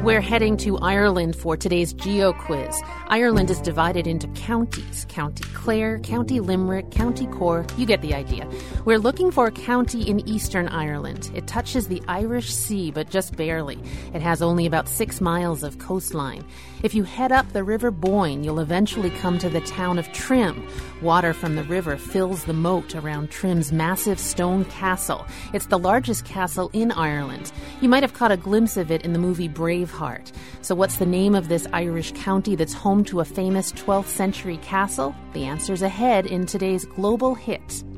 We're heading to Ireland for today's Geo Quiz. Ireland is divided into counties. County Clare, County Limerick, County Cork, you get the idea. We're looking for a county in Eastern Ireland. It touches the Irish Sea, but just barely. It has only about 6 miles of coastline. If you head up the River Boyne, you'll eventually come to the town of Trim. Water from the river fills the moat around Trim's massive stone castle. It's the largest castle in Ireland. You might have caught a glimpse of it in the movie Braveheart. So what's the name of this Irish county that's home to a famous 12th century castle? The answer's ahead in today's Global Hit.